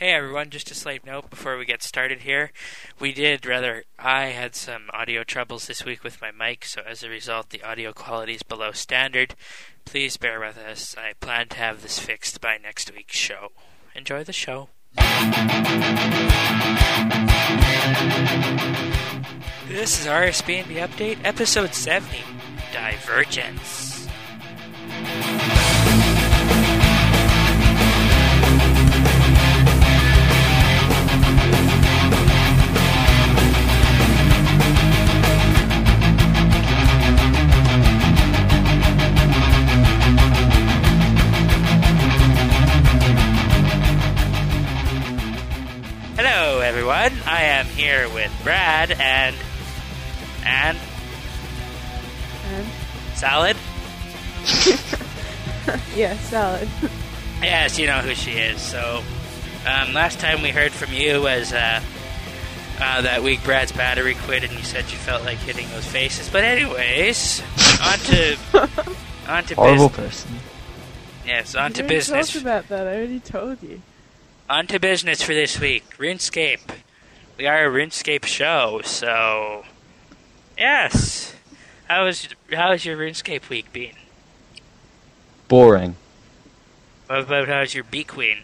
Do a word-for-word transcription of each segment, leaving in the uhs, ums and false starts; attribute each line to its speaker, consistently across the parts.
Speaker 1: Hey everyone, just a slight note before we get started here. We did, rather, I had some audio troubles this week with my mic, so as a result the audio quality is below standard. Please bear with us. I plan to have this fixed by next week's show. Enjoy the show. This is R S B N B Update, Episode seventy, Divergence. Hello everyone, I am here with Brad and... and...
Speaker 2: And?
Speaker 1: Salad?
Speaker 2: Yeah, Salad.
Speaker 1: Yes, you know who she is. So, um, last time we heard from you was uh, uh, that week Brad's battery quit and you said you felt like hitting those faces. But anyways, on to, on to
Speaker 3: Horrible
Speaker 1: business.
Speaker 3: person.
Speaker 1: Yes, on
Speaker 2: You
Speaker 1: to
Speaker 2: didn't
Speaker 1: business.
Speaker 2: talk about that, I already told you.
Speaker 1: On to business for this week. RuneScape. We are a RuneScape show, so... Yes. How was, how has your RuneScape week been?
Speaker 3: Boring.
Speaker 1: What about how's your Bee Queen?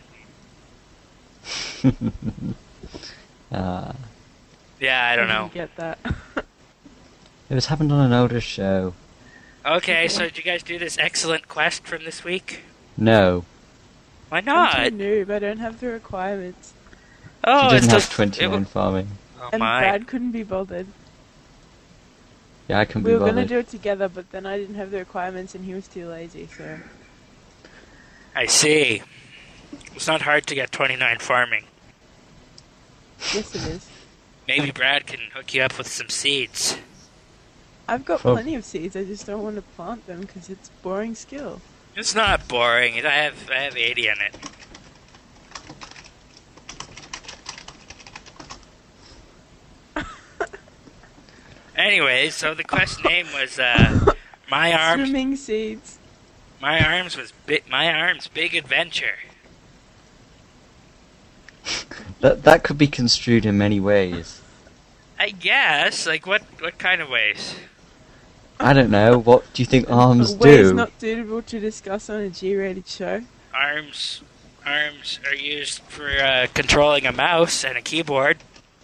Speaker 3: uh,
Speaker 1: Yeah, I don't
Speaker 2: didn't
Speaker 1: know.
Speaker 2: get that.
Speaker 3: it was happened on an older show.
Speaker 1: Okay, so did you guys do this excellent quest from this week?
Speaker 3: No.
Speaker 1: Why not?
Speaker 2: I'm too noob, I don't have the requirements.
Speaker 1: Oh,
Speaker 3: she
Speaker 1: it's
Speaker 3: doesn't have
Speaker 1: just
Speaker 3: twenty-nine
Speaker 1: it,
Speaker 3: farming.
Speaker 1: Oh
Speaker 2: and
Speaker 1: my!
Speaker 2: Brad couldn't be bothered.
Speaker 3: Yeah, I can
Speaker 2: We
Speaker 3: be
Speaker 2: were
Speaker 3: bothered.
Speaker 2: gonna do it together, but then I didn't have the requirements and he was too lazy, so...
Speaker 1: I see. It's not hard to get twenty-nine farming.
Speaker 2: Yes, it is.
Speaker 1: Maybe Brad can hook you up with some seeds.
Speaker 2: I've got
Speaker 3: Oh.
Speaker 2: plenty of seeds, I just don't want to plant them because it's boring skill.
Speaker 1: It's not boring. I have I have eighty in it. Anyway, so the quest name was uh, my arms.
Speaker 2: Swimming seeds.
Speaker 1: My arms was bi- my arms big adventure.
Speaker 3: That that could be construed in many ways.
Speaker 1: I guess. Like what? What kind of ways?
Speaker 3: I don't know. What do you think arms
Speaker 2: Ways
Speaker 3: do?
Speaker 2: not suitable to discuss on a G-rated show.
Speaker 1: Arms. Arms are used for uh, controlling a mouse and a keyboard.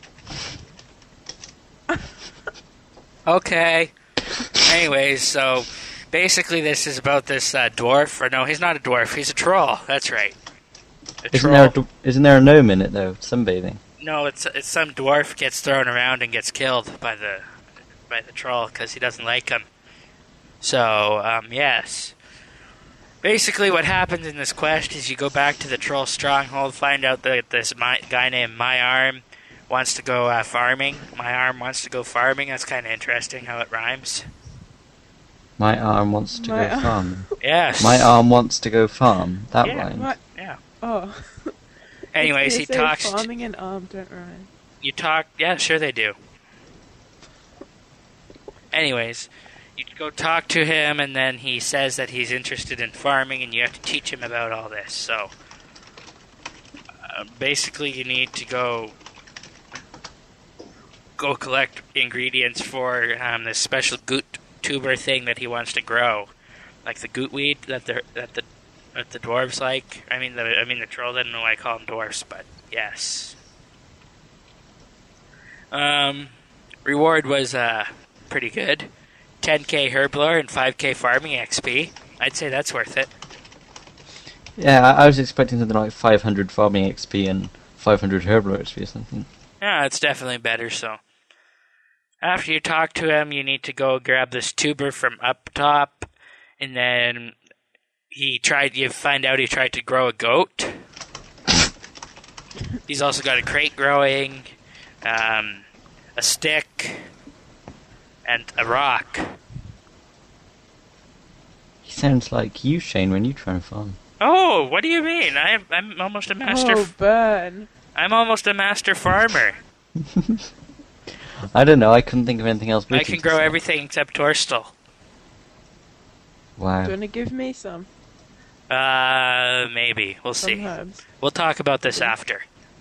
Speaker 1: Okay. Anyways, so basically this is about this uh, dwarf. Or no, he's not a dwarf. He's a troll. That's right. A
Speaker 3: Isn't
Speaker 1: troll.
Speaker 3: there a, d- isn't there a gnome in it though? Sunbathing.
Speaker 1: No, it's it's some dwarf gets thrown around and gets killed by the by the troll because he doesn't like him. So, um, yes. Basically, what happens in this quest is you go back to the troll stronghold, find out that this my, guy named My Arm wants to go uh, farming. My Arm wants to go farming. That's kind of interesting how it rhymes.
Speaker 3: My arm wants to
Speaker 2: My
Speaker 3: go
Speaker 2: arm.
Speaker 3: farm.
Speaker 1: Yes.
Speaker 3: My arm wants to go farm. That
Speaker 1: Yeah.
Speaker 3: rhymes.
Speaker 2: What?
Speaker 1: Yeah.
Speaker 2: Oh.
Speaker 1: Anyways, he
Speaker 2: They say
Speaker 1: talks. t-
Speaker 2: farming and arm don't rhyme.
Speaker 1: You talk. Yeah, sure they do. Anyways, you go talk to him, and then he says that he's interested in farming, and you have to teach him about all this. So, uh, basically, you need to go go collect ingredients for um, this special goot tuber thing that he wants to grow, like the goot weed that the that the that the dwarves like. I mean, the I mean the trolls. I don't know why I call them dwarves, but yes. Um, reward was uh pretty good. ten K herblore and five K farming X P. I'd say that's worth it.
Speaker 3: Yeah, I, I was expecting something like five hundred farming X P and five hundred herblore X P or something.
Speaker 1: Yeah, it's definitely better, so. After you talk to him, you need to go grab this tuber from up top, and then he tried, you find out he tried to grow a goat. He's also got a crate growing, um, a stick, and a rock.
Speaker 3: He sounds like you, Shane, when you try and farm.
Speaker 1: Oh, what do you mean? I'm, I'm almost a master.
Speaker 2: Oh,
Speaker 1: F-
Speaker 2: burn.
Speaker 1: I'm almost a master farmer.
Speaker 3: I don't know, I couldn't think of anything else.
Speaker 1: I
Speaker 3: witty
Speaker 1: can
Speaker 3: to
Speaker 1: grow
Speaker 3: say.
Speaker 1: everything except Torstal.
Speaker 3: Wow.
Speaker 2: Do you want to give me some?
Speaker 1: Uh, maybe. We'll
Speaker 2: Some
Speaker 1: see.
Speaker 2: herbs.
Speaker 1: We'll talk about this after.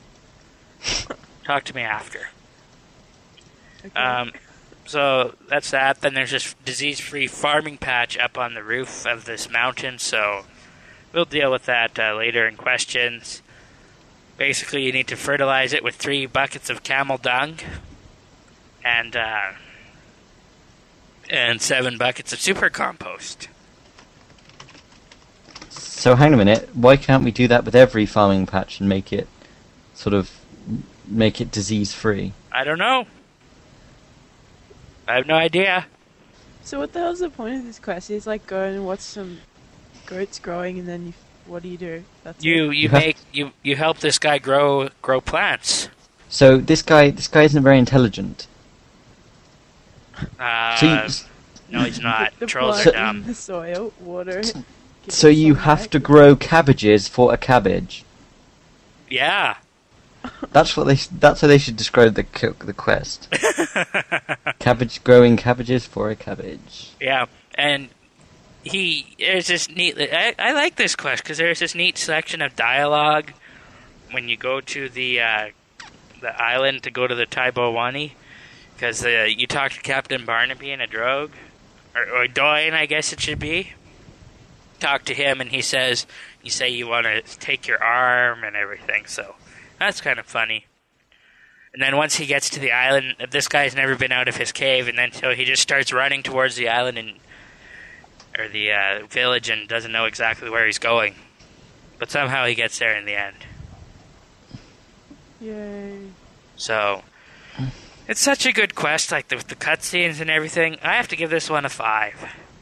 Speaker 1: Talk to me after.
Speaker 2: Okay.
Speaker 1: Um, so that's that. Then there's this disease-free farming patch up on the roof of this mountain, so we'll deal with that uh, later in questions. Basically, you need to fertilize it with three buckets of camel dung and uh, and seven buckets of super compost.
Speaker 3: So hang on a minute. Why can't we do that with every farming patch and make it sort of make it disease-free?
Speaker 1: I don't know. I have no idea.
Speaker 2: So what the hell's the point of this quest? Is like go and watch some goats growing, and then you, what do you do? That's
Speaker 1: You
Speaker 2: it.
Speaker 1: you make you, you help this guy grow grow plants.
Speaker 3: So this guy this guy isn't very intelligent.
Speaker 1: Uh,
Speaker 3: So you,
Speaker 1: no, he's not.
Speaker 2: Put the
Speaker 1: Trolls are
Speaker 2: plant
Speaker 1: dumb.
Speaker 2: in the soil, water it. give
Speaker 3: so
Speaker 2: it
Speaker 3: you
Speaker 2: sunlight.
Speaker 3: have to grow cabbages for a cabbage.
Speaker 1: Yeah.
Speaker 3: That's what they. That's how they should describe the co- the quest. Cabbage growing cabbages for a cabbage.
Speaker 1: Yeah, and he there's this neat. I, I like this quest because there's this neat section of dialogue when you go to the uh, the island to go to the Taibowani, because uh, you talk to Captain Barnaby in a drogue, or, or Doyen, I guess it should be. Talk to him, and he says, "You say you want to take your arm and everything." So that's kind of funny. And then once he gets to the island, this guy's never been out of his cave, and then so he just starts running towards the island and or the uh, village and doesn't know exactly where he's going. But somehow he gets there in the end.
Speaker 2: Yay.
Speaker 1: So it's such a good quest, like the, with the cutscenes and everything. I have to give this one a five.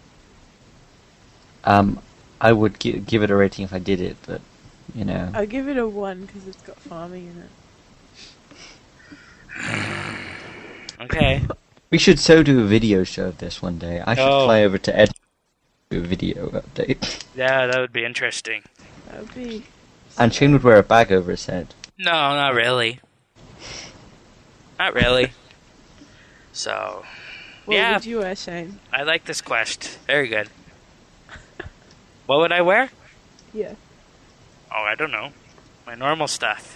Speaker 3: Um, I would gi- give it a rating if I did it, but you know.
Speaker 2: I'll give it a one because it's got farming in it.
Speaker 1: Okay.
Speaker 3: We should so do a video show of this one day. I should
Speaker 1: Oh.
Speaker 3: fly over to Ed do a video update.
Speaker 1: Yeah, that would be interesting.
Speaker 2: That would be.
Speaker 3: And Shane would wear a bag over his head.
Speaker 1: No, not really. Not really. So,
Speaker 2: What
Speaker 1: yeah.
Speaker 2: would you wear, Shane?
Speaker 1: I like this quest. Very good. What would I wear?
Speaker 2: Yeah.
Speaker 1: Oh, I don't know. My normal stuff.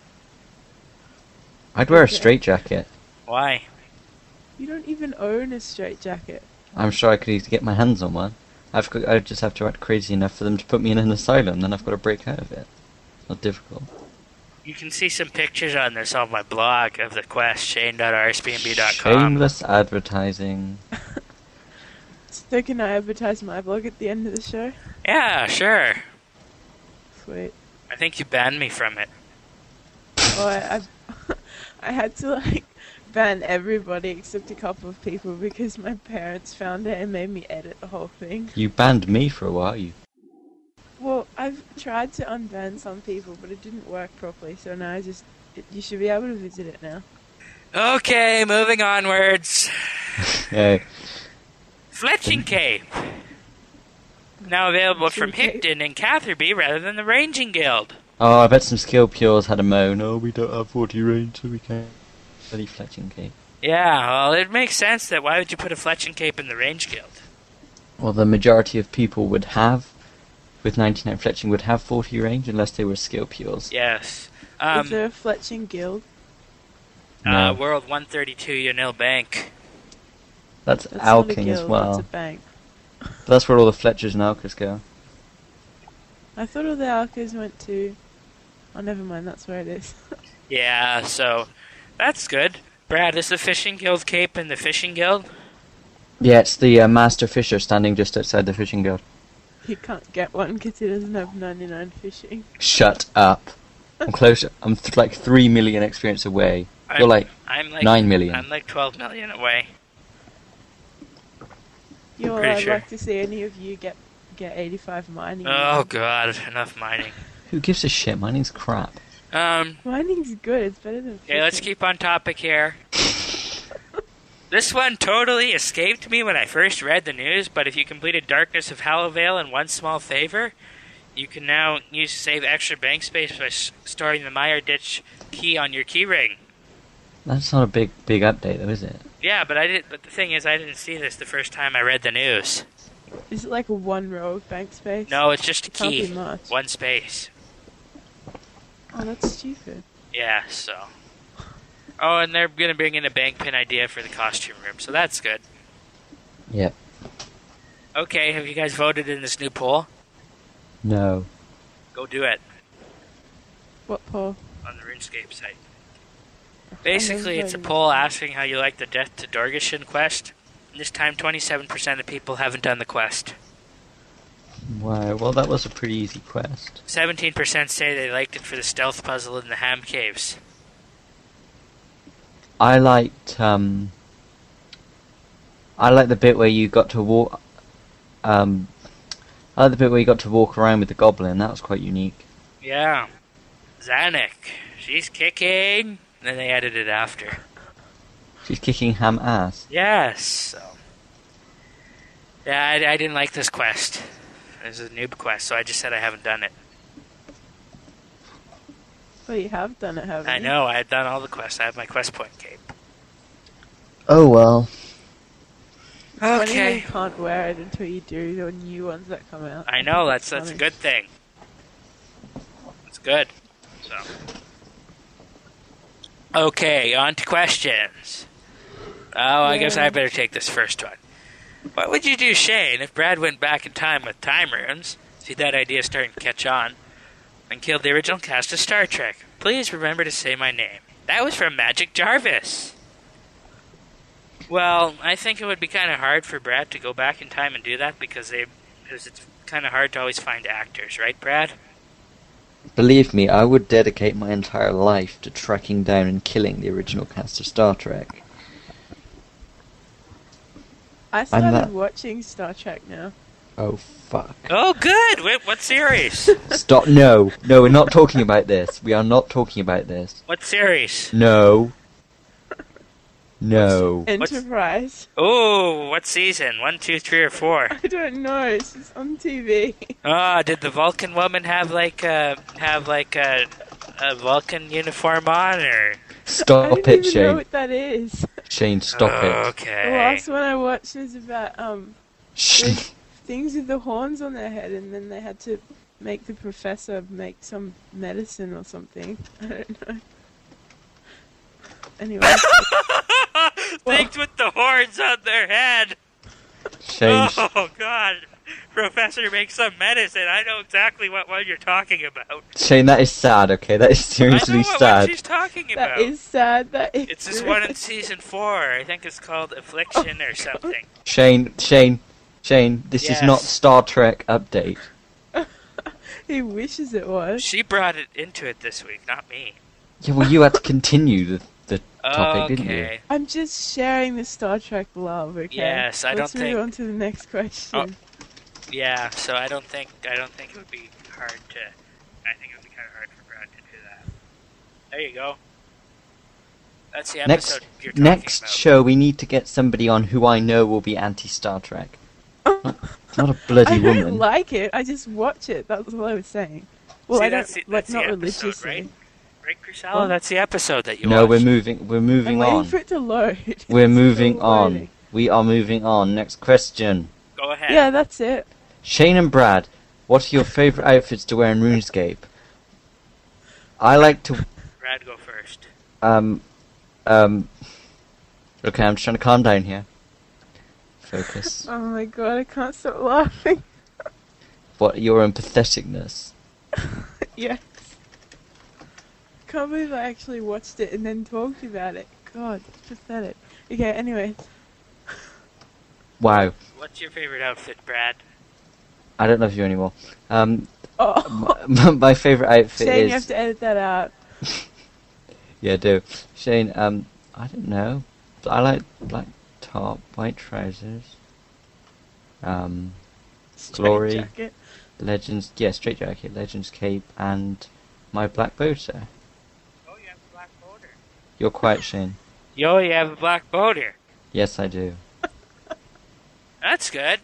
Speaker 3: I'd wear a
Speaker 2: Okay.
Speaker 3: straitjacket.
Speaker 1: Why?
Speaker 2: You don't even own a straitjacket.
Speaker 3: I'm sure I could easily get my hands on one. I've got, I just have to act crazy enough for them to put me in an asylum, then I've got to break out of it. Not difficult.
Speaker 1: You can see some pictures on this on my blog of the quest, shane dot r s b n b dot com.
Speaker 3: Shameless advertising.
Speaker 2: So can I advertise my blog at the end of the show?
Speaker 1: Yeah, sure.
Speaker 2: Sweet.
Speaker 1: I think you banned me from it.
Speaker 2: Oh, I, I, I had to like ban everybody except a couple of people because my parents found it and made me edit the whole thing.
Speaker 3: You banned me for a while. You.
Speaker 2: Well, I've tried to unban some people, but it didn't work properly. So now I just, it, you should be able to visit it now.
Speaker 1: Okay, moving onwards.
Speaker 3: Yeah.
Speaker 1: Fletching Cape. Now available from
Speaker 2: Fletching Cape.
Speaker 1: Hickton and Catherby rather than the Ranging Guild.
Speaker 3: Oh, I bet some skill pures had a moan. Oh, we don't have forty range, so we can't. Bloody fletching cape.
Speaker 1: Yeah, well, it makes sense that why would you put a Fletching Cape in the Range Guild?
Speaker 3: Well, the majority of people would have, with ninety-nine fletching, would have forty range unless they were skill pures.
Speaker 1: Yes. Um,
Speaker 2: Is there a Fletching Guild?
Speaker 1: uh,
Speaker 3: No.
Speaker 1: World one thirty-two Yanil Bank.
Speaker 3: That's,
Speaker 2: That's not a
Speaker 3: Alking
Speaker 2: guild,
Speaker 3: as well.
Speaker 2: That's a bank.
Speaker 3: That's where all the Fletchers and Alkers go.
Speaker 2: I thought all the Alkers went to... Oh, never mind, that's where it is.
Speaker 1: Yeah, so that's good. Brad, is the Fishing Guild Cape in the Fishing Guild?
Speaker 3: Yeah, it's the uh, Master Fisher standing just outside the fishing guild.
Speaker 2: He can't get one because he doesn't have ninety-nine fishing.
Speaker 3: Shut up. I'm closer. I'm th- like three million experience away.
Speaker 1: I'm,
Speaker 3: You're like
Speaker 1: I'm like
Speaker 3: nine million.
Speaker 1: I'm like twelve million away.
Speaker 2: Yo,
Speaker 1: Pretty
Speaker 2: I'd
Speaker 1: sure.
Speaker 2: like to see any of you get get eighty-five mining.
Speaker 1: Oh god, enough mining.
Speaker 3: Who gives a shit? Mining's crap.
Speaker 1: Um,
Speaker 2: Mining's good, it's better than fishing.
Speaker 1: okay, let's keep on topic here. This one totally escaped me when I first read the news, but if you completed Darkness of Hallowvale in one small favor, you can now use save extra bank space by s- storing the Meyer Ditch key on your keyring.
Speaker 3: That's not a big, big update, though, is it?
Speaker 1: Yeah, but I did. But the thing is, I didn't see this the first time I read the news.
Speaker 2: Is it like a one row of bank space?
Speaker 1: No, it's just a
Speaker 2: It can't
Speaker 1: key,
Speaker 2: be much.
Speaker 1: one space.
Speaker 2: Oh, that's stupid.
Speaker 1: Yeah, so Oh, and they're going to bring in a bank pin idea for the costume room, so that's good.
Speaker 3: Yep.
Speaker 1: Okay, have you guys voted in this new poll?
Speaker 3: No.
Speaker 1: Go do it
Speaker 2: What poll?
Speaker 1: on the RuneScape site.
Speaker 2: I never
Speaker 1: Basically, it's a
Speaker 2: voted.
Speaker 1: poll asking how you like the Death to Dorgeshin quest. And this time, twenty-seven percent of people haven't done the quest.
Speaker 3: Wow, well that was a pretty easy quest.
Speaker 1: seventeen percent say they liked it for the stealth puzzle in the Ham Caves.
Speaker 3: I liked, um... I liked the bit where you got to walk... Um... I liked the bit where you got to walk around with the goblin, that was quite unique.
Speaker 1: Yeah. Zanuck. She's kicking. And then they added it after.
Speaker 3: She's kicking ham ass.
Speaker 1: Yes. So. Yeah, I, I didn't like this quest. It was a noob quest, so I just said I haven't done it.
Speaker 2: Well, you have done it, haven't you?
Speaker 1: I know, I've done all the quests. I have my quest point cape.
Speaker 3: Oh well.
Speaker 2: It's funny how
Speaker 1: Okay.
Speaker 2: you can't wear it until you do the new ones that come out.
Speaker 1: I know,
Speaker 2: think
Speaker 1: that's
Speaker 2: it's
Speaker 1: that's a
Speaker 2: funny.
Speaker 1: good thing. It's good. So. Okay, on to questions. Oh, I guess
Speaker 2: Yeah.
Speaker 1: I better take this first one. What would you do, Shane, if Brad went back in time with time runes? See, that idea starting to catch on. And killed the original cast of Star Trek. Please remember to say my name. That was from Magic Jarvis. Well, I think it would be kind of hard for Brad to go back in time and do that because they, because it's kind of hard to always find actors, right, Brad?
Speaker 3: Believe me, I would dedicate my entire life to tracking down and killing the original cast of Star Trek.
Speaker 2: I started
Speaker 3: that-
Speaker 2: watching Star Trek now.
Speaker 3: Oh fuck.
Speaker 1: Oh, good. Wait, what series?
Speaker 3: Stop, no, no, we're not talking about this. We are not talking about this.
Speaker 1: What series?
Speaker 3: No. No.
Speaker 2: Enterprise.
Speaker 1: Oh, what season? One, two, three, or four?
Speaker 2: I don't know. It's just on T V.
Speaker 1: Ah, did the Vulcan woman have like uh have like a a Vulcan uniform on, or?
Speaker 2: I
Speaker 3: Stop
Speaker 2: don't
Speaker 3: it,
Speaker 2: even know
Speaker 3: Shane.
Speaker 2: what that is.
Speaker 3: Shane, stop it.
Speaker 2: The
Speaker 1: Okay.
Speaker 2: last one I watched was about um
Speaker 3: Shh.
Speaker 2: those things with the horns on their head, and then they had to make the professor make some medicine or something. I don't know. Anyway,
Speaker 1: Things with the horns on their head.
Speaker 3: Shane, sh-
Speaker 1: Oh God, Professor makes some medicine. I know exactly what one you're talking about.
Speaker 3: Shane, that is sad, okay? That is
Speaker 1: I know
Speaker 3: seriously
Speaker 1: what one
Speaker 3: sad.
Speaker 1: she's talking
Speaker 2: that
Speaker 1: about.
Speaker 2: is sad. That is.
Speaker 1: It's this one in season four. I think it's called Affliction or something.
Speaker 3: Shane, Shane, Shane, this is not
Speaker 1: Yes.
Speaker 3: Star Trek update.
Speaker 2: He wishes it was.
Speaker 1: She brought it into it this week, not me.
Speaker 3: Yeah, well, you had to continue the, the topic, didn't you?
Speaker 1: Okay.
Speaker 2: I'm just sharing the Star Trek love. Okay.
Speaker 1: Yes, I
Speaker 2: Let's
Speaker 1: don't
Speaker 2: move
Speaker 1: think-
Speaker 2: on to the next question.
Speaker 1: Yeah, so I don't think I don't think it would be hard to. I think it would be kind of hard for Brad to do that. There you go. That's the episode
Speaker 3: Next,
Speaker 1: you're talking
Speaker 3: next
Speaker 1: about.
Speaker 3: show, we need to get somebody on who I know will be anti-Star Trek. Not, not a bloody
Speaker 2: I don't
Speaker 3: woman.
Speaker 2: like it. I just watch it. That's all I was saying. Well,
Speaker 1: See,
Speaker 2: I don't
Speaker 1: that's the-
Speaker 2: like
Speaker 1: that's the
Speaker 2: not
Speaker 1: episode,
Speaker 2: religiously.
Speaker 1: right? Right, Crusoe? That's the episode that you
Speaker 3: No, we're
Speaker 1: watched.
Speaker 3: moving. We're
Speaker 2: I'm
Speaker 3: moving
Speaker 2: waiting
Speaker 3: on.
Speaker 2: for it to load.
Speaker 3: We're
Speaker 2: It's
Speaker 3: moving
Speaker 2: still
Speaker 3: on.
Speaker 2: loading.
Speaker 3: We are moving on. Next question.
Speaker 1: Go ahead.
Speaker 2: Yeah, that's it.
Speaker 3: Shane and Brad, what are your favourite outfits to wear in RuneScape? I like to
Speaker 1: Brad, go first.
Speaker 3: um um. Okay, I'm just trying to calm down here. Focus.
Speaker 2: Oh my god, I can't stop laughing.
Speaker 3: What your empatheticness?
Speaker 2: Yes. Can't believe I actually watched it and then talked about it. God, it's pathetic. Okay, anyway.
Speaker 3: Wow.
Speaker 1: What's your favorite outfit, Brad?
Speaker 3: I don't love you anymore. Um,
Speaker 2: Oh,
Speaker 3: my, my favourite outfit
Speaker 2: Shane,
Speaker 3: is.
Speaker 2: you have to edit that out.
Speaker 3: Yeah, do. Shane, um, I don't know. I like black top, white trousers. Um,
Speaker 2: Straight
Speaker 3: Glory.
Speaker 2: jacket.
Speaker 3: Legends, yeah, straight jacket, Legends cape, and my black bow, sir.
Speaker 1: Oh, you have a black boater.
Speaker 3: You're quiet, Shane.
Speaker 1: Yo, you have a black boater.
Speaker 3: Yes, I do.
Speaker 1: That's good.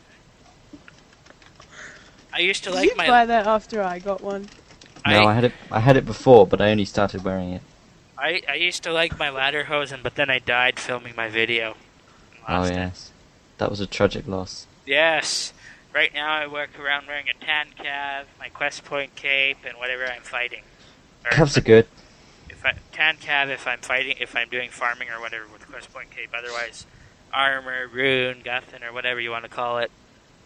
Speaker 1: I used to
Speaker 2: Did
Speaker 1: like
Speaker 2: you
Speaker 1: my.
Speaker 2: buy that after I got one?
Speaker 3: No, I had it. I had it before, but I only started wearing it.
Speaker 1: I, I used to like my ladder hosen, but then I died filming my video.
Speaker 3: Oh
Speaker 1: Lost it.
Speaker 3: yes, that was a tragic loss.
Speaker 1: Yes. Right now I work around wearing a tan cav, my quest point cape, and whatever I'm fighting. Or
Speaker 3: Cavs are good.
Speaker 1: if If I, canned cav if I'm fighting, if I'm doing farming or whatever with Quest Point Cape. Otherwise, armor, rune, guffin, or whatever you want to call it.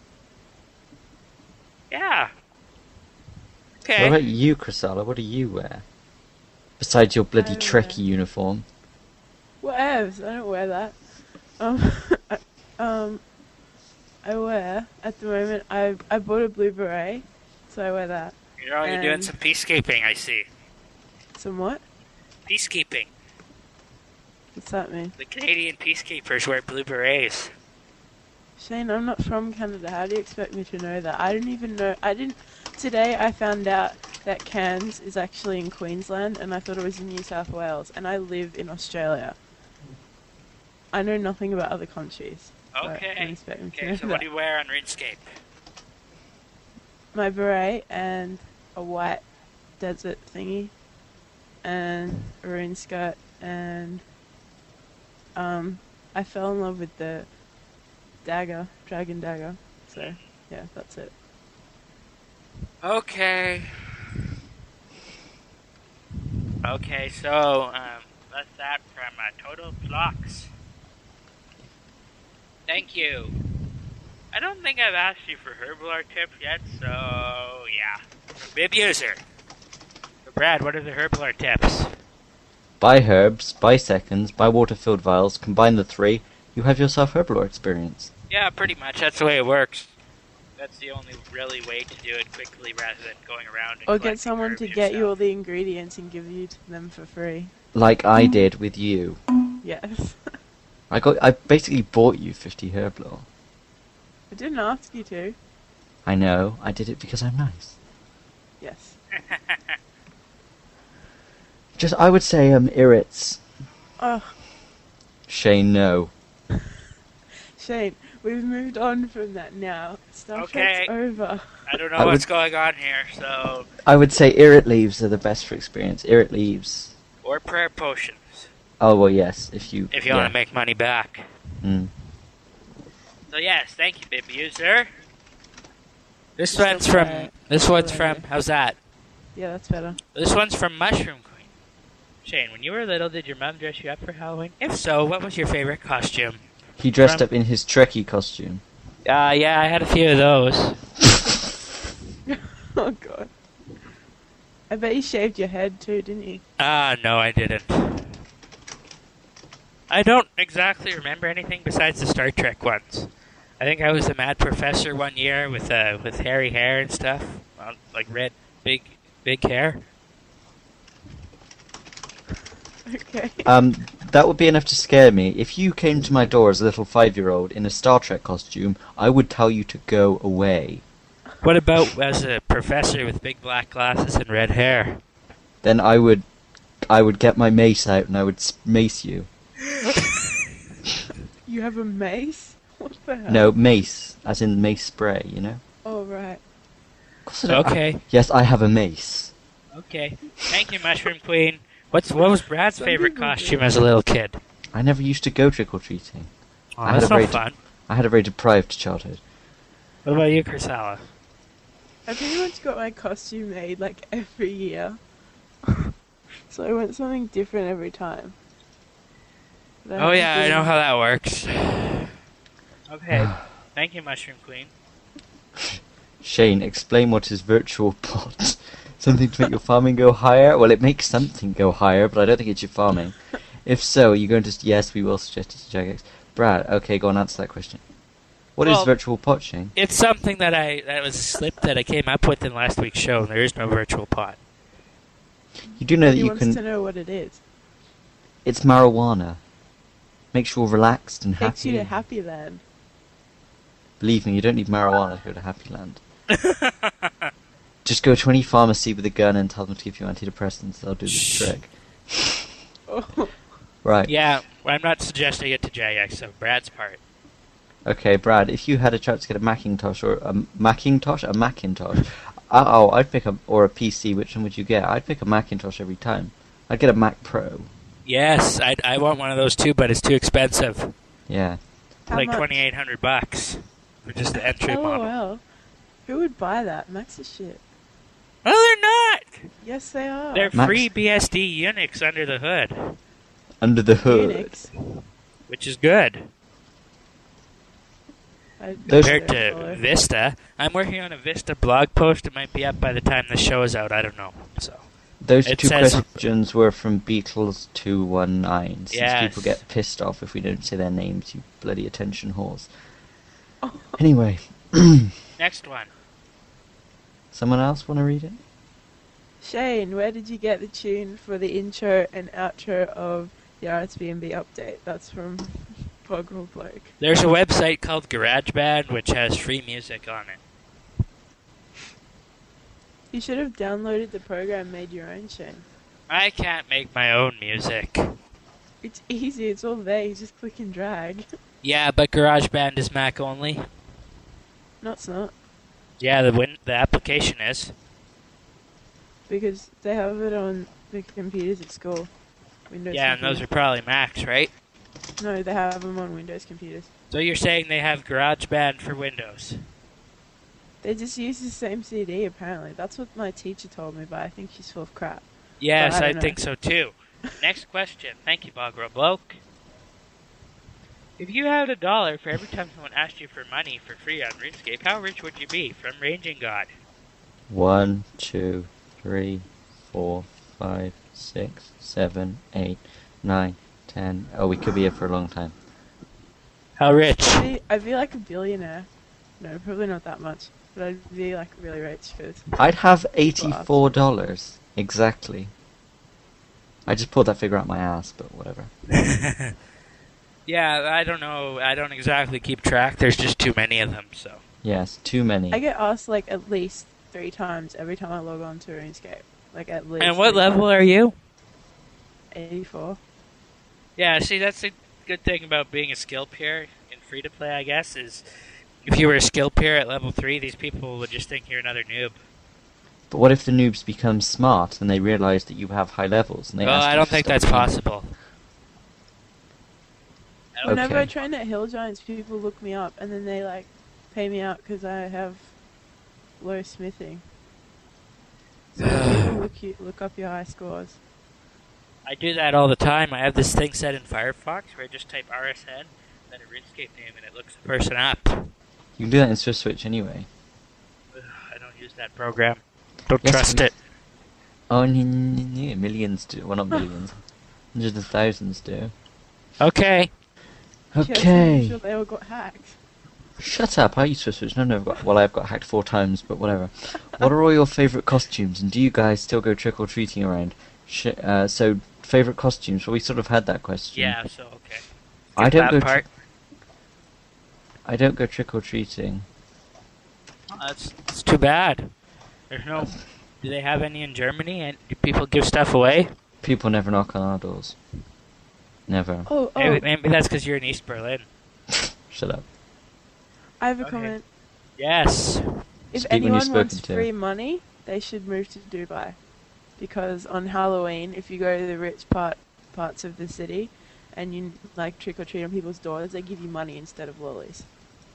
Speaker 1: Yeah. Okay.
Speaker 3: What about you, Chrysala? What do you wear? Besides your bloody
Speaker 2: I
Speaker 3: Trekkie
Speaker 2: wear-
Speaker 3: uniform.
Speaker 2: Whatevs, I don't wear that. Um, I, um, I wear, at the moment, I I bought a blue beret, so I wear that.
Speaker 1: You know, you're doing
Speaker 2: And-
Speaker 1: some peacekeeping, I see.
Speaker 2: Somewhat?
Speaker 1: Peacekeeping.
Speaker 2: What's that mean?
Speaker 1: The Canadian peacekeepers wear blue berets.
Speaker 2: Shane, I'm not from Canada. How do you expect me to know that? I didn't even know. I didn't. Today I found out that Cairns is actually in Queensland, and I thought it was in New South Wales, and I live in Australia. I know nothing about other countries. so don't
Speaker 1: Okay.
Speaker 2: expect me to
Speaker 1: Okay,
Speaker 2: know
Speaker 1: so
Speaker 2: that.
Speaker 1: what do you wear on RuneScape?
Speaker 2: My beret and a white desert thingy, and a rune skirt, and um, I fell in love with the dagger, dragon dagger. So yeah, that's it.
Speaker 1: Okay. Okay, so um, that's that from uh, Total Flux. Thank you. I don't think I've asked you for Herblore tips yet, so yeah. Bib user. So Brad, what are the Herblore tips?
Speaker 3: Buy herbs, buy seconds, buy water-filled vials, combine the three, you have yourself Herblore experience.
Speaker 1: Yeah, pretty much. That's the way it works. That's the only really way to do it quickly rather than going around and
Speaker 2: Or get
Speaker 1: collecting
Speaker 2: someone
Speaker 1: herbs
Speaker 2: to get you all
Speaker 1: yourself.
Speaker 2: the ingredients and give you to them for free.
Speaker 3: Like I did with you.
Speaker 2: Yes.
Speaker 3: I got, I basically bought you fifty Herblore.
Speaker 2: I didn't ask you to.
Speaker 3: I know, I did it because I'm nice.
Speaker 2: Yes.
Speaker 3: Just, I would say, um, Irrits.
Speaker 2: Oh,
Speaker 3: Shane, no.
Speaker 2: Shane, we've moved on from that now. Star
Speaker 1: Okay.
Speaker 2: Trek's over.
Speaker 1: I don't know
Speaker 3: I
Speaker 1: what's
Speaker 3: would-
Speaker 1: going on here, so...
Speaker 3: I would say Irrit leaves are the best for experience. Irrit leaves.
Speaker 1: Or prayer potions,
Speaker 3: Oh, well, yes, if you...
Speaker 1: if you
Speaker 3: yeah.
Speaker 1: want to make money back.
Speaker 3: Mm.
Speaker 1: So yes, thank you, Bib User. This
Speaker 2: Still
Speaker 1: one's from...
Speaker 2: quiet.
Speaker 1: This one's
Speaker 2: Quiet.
Speaker 1: from... How's that?
Speaker 2: Yeah, that's better.
Speaker 1: This one's from Mushroom Queen. Shane, when you were little, did your mom dress you up for Halloween? If so, what was your favorite costume?
Speaker 3: He dressed
Speaker 1: From-
Speaker 3: up in his Trekkie costume.
Speaker 1: Uh, yeah, I had a few of those.
Speaker 2: Oh god. I bet you shaved your head too, didn't you?
Speaker 1: Ah, no, I didn't. I don't exactly remember anything besides the Star Trek ones. I think I was the mad professor one year with uh, with hairy hair and stuff, well, like red, big, big hair.
Speaker 2: Okay.
Speaker 3: Um, that would be enough to scare me. If you came to my door as a little five-year-old in a Star Trek costume, I would tell you to go away.
Speaker 1: What about as a professor with big black glasses and red hair?
Speaker 3: Then I would, I would get my mace out and I would s- mace you.
Speaker 2: You have a mace? What the hell?
Speaker 3: No, mace, as in mace spray, you know?
Speaker 2: Oh, right.
Speaker 3: Of course I don't-
Speaker 1: Okay,
Speaker 3: Yes, I have a mace.
Speaker 1: okay. Thank you, Mushroom Queen. What's what was Brad's
Speaker 2: Some
Speaker 1: favorite
Speaker 2: people do.
Speaker 1: costume as a little kid?
Speaker 3: I never used to go trick-or-treating.
Speaker 1: Oh,
Speaker 3: I had
Speaker 1: that's
Speaker 3: a
Speaker 1: no
Speaker 3: very
Speaker 1: fun.
Speaker 3: I had a very deprived childhood.
Speaker 1: What about you, Chrysala?
Speaker 2: I pretty much got my costume made like every year. So I went something different every time. But
Speaker 1: Oh
Speaker 2: haven't
Speaker 1: yeah, I
Speaker 2: been-
Speaker 1: know how that works. Okay, thank you, Mushroom Queen.
Speaker 3: Shane, explain what is virtual pot. Something to make your farming go higher? Well, it makes something go higher, but I don't think it's your farming. If so, you're going to... Yes, we will suggest it to Jagex. Brad, okay, go on, answer that question. What is
Speaker 1: Well-
Speaker 3: virtual pot, Shane?
Speaker 1: It's something that I that was a slip that I came up with in last week's show, and there is no virtual pot.
Speaker 3: You do know that
Speaker 2: He
Speaker 3: you
Speaker 2: wants
Speaker 3: can...
Speaker 2: to know what it is.
Speaker 3: It's marijuana. Makes you all relaxed and
Speaker 2: Takes you
Speaker 3: happy.
Speaker 2: to Happy Land.
Speaker 3: Believe me, you don't need marijuana to go to Happy Land. Just go to any pharmacy with a gun and tell them to give you antidepressants. They'll do the
Speaker 1: Shh.
Speaker 3: trick.
Speaker 2: Oh,
Speaker 3: Right.
Speaker 1: Yeah, well, I'm not suggesting it to J X, so Brad's part.
Speaker 3: Okay, Brad, if you had a chance to get a Macintosh or a Macintosh, a Macintosh, oh, I'd pick a or a P C. Which one would you get? I'd pick a Macintosh every time. I'd get a Mac Pro.
Speaker 1: Yes, I I want one of those too, but it's too expensive.
Speaker 3: Yeah.
Speaker 2: how
Speaker 1: like
Speaker 2: much?
Speaker 1: twenty eight hundred bucks for just the entry model.
Speaker 2: LOL. Who would buy that? Max is shit.
Speaker 1: Oh, they're not.
Speaker 2: Yes, they are.
Speaker 1: They're
Speaker 3: Max-
Speaker 1: free B S D Unix under the hood,
Speaker 3: Under the hood.
Speaker 2: Unix.
Speaker 1: which is good.
Speaker 2: I
Speaker 3: Those-
Speaker 1: Compared
Speaker 2: don't
Speaker 1: to
Speaker 2: follow.
Speaker 1: Vista. I'm working on a Vista blog post. It might be up by the time the show is out. I don't know. So
Speaker 3: Those
Speaker 1: It
Speaker 3: two
Speaker 1: says-
Speaker 3: questions were from Beatles two one nine. Since
Speaker 1: Yes.
Speaker 3: people get pissed off if we don't say their names, you bloody attention whores.
Speaker 2: Oh.
Speaker 3: Anyway,
Speaker 1: next one.
Speaker 3: someone else want to read it?
Speaker 2: Shane, where did you get the tune for the intro and outro of the R S B N B update? That's from Pogrel Bloke.
Speaker 1: There's a website called GarageBand which has free music on it.
Speaker 2: You should have downloaded the program, made your own, Shane.
Speaker 1: I can't make my own music.
Speaker 2: It's easy, it's all there, you just click and drag.
Speaker 1: Yeah, but GarageBand is Mac only.
Speaker 2: No, it's not.
Speaker 1: Yeah, the win- the application is.
Speaker 2: Because they have it on the computers at school. Windows
Speaker 1: Yeah, and those are
Speaker 2: computers.
Speaker 1: probably Macs, right?
Speaker 2: No, they have them on Windows computers.
Speaker 1: So you're saying they have GarageBand for Windows?
Speaker 2: They just use the same C D, apparently. That's what my teacher told me, but I think she's full of crap.
Speaker 1: Yes,
Speaker 2: But I
Speaker 1: I,
Speaker 2: don't
Speaker 1: think
Speaker 2: know.
Speaker 1: so too. Next question. Thank you, Bogro Bloke. If you had a dollar for every time someone asked you for money for free on RuneScape, how rich would you be? From Ranging God.
Speaker 3: One, two, three, four, five, six, seven, eight, nine, ten. Oh, we could be here for a long time.
Speaker 1: How rich?
Speaker 2: I'd be, I'd be like a billionaire. No, probably not that much. But I'd be like really rich because
Speaker 3: I'd have eighty-four dollars exactly. I just pulled that figure out my ass, but whatever.
Speaker 1: Yeah, I don't know. I don't exactly keep track. There's just too many of them, so.
Speaker 3: Yes, too many.
Speaker 2: I get asked like at least three times every time I log on to RuneScape. Like at least.
Speaker 1: And what
Speaker 2: three
Speaker 1: level
Speaker 2: times.
Speaker 1: are you?
Speaker 2: eighty-four.
Speaker 1: Yeah, see, that's a good thing about being a skill peer in free-to-play, I guess, is if you were a skill peer at level three, these people would just think you're another noob.
Speaker 3: But what if the noobs become smart and they realize that you have high levels and they
Speaker 1: Well,
Speaker 3: ask
Speaker 1: I
Speaker 3: you
Speaker 1: don't
Speaker 3: for
Speaker 1: think
Speaker 3: stuff?
Speaker 1: that's possible. I don't-
Speaker 2: Whenever I
Speaker 3: Okay.
Speaker 2: train at Hill Giants, people look me up and then they like pay me out because I have low smithing. So people look, you, look up your high scores.
Speaker 1: I do that all the time. I have this thing set in Firefox where I just type R S N, then a RuneScape name, and it looks the person up.
Speaker 3: You can do that in Swift Switch anyway.
Speaker 1: Ugh, I don't use that program. Don't
Speaker 3: Yes,
Speaker 1: trust
Speaker 3: we-
Speaker 1: it.
Speaker 3: Oh, n- n- n- yeah, millions do. Well, not millions. Hundreds of thousands do.
Speaker 1: Okay.
Speaker 2: Yes, I'm
Speaker 3: Okay.
Speaker 2: sure they all got hacked.
Speaker 3: Shut up. I use Swift Switch. No, no, I've got, well, I've got hacked four times, but whatever. What are all your favourite costumes, and do you guys still go trick-or-treating around? Sh- uh, so, favourite costumes? Well, we sort of had that question.
Speaker 1: Yeah, so okay.
Speaker 3: I
Speaker 1: Skip
Speaker 3: don't
Speaker 1: that
Speaker 3: go. Tr-
Speaker 1: part.
Speaker 3: I don't go trick-or-treating.
Speaker 1: Oh, that's, that's too bad. There's no... Do they have any in Germany? And do people give stuff away?
Speaker 3: People never knock on our doors. Never.
Speaker 2: Oh, oh,
Speaker 1: Maybe, maybe that's because you're in East Berlin.
Speaker 3: Shut up.
Speaker 2: I have a
Speaker 1: okay.
Speaker 2: comment.
Speaker 1: Yes.
Speaker 2: If
Speaker 3: Speak when you're
Speaker 2: anyone wants
Speaker 3: spoken to.
Speaker 2: free money, they should move to Dubai. Because on Halloween, if you go to the rich part parts of the city and you like trick or treat on people's doors, they give you money instead of lollies.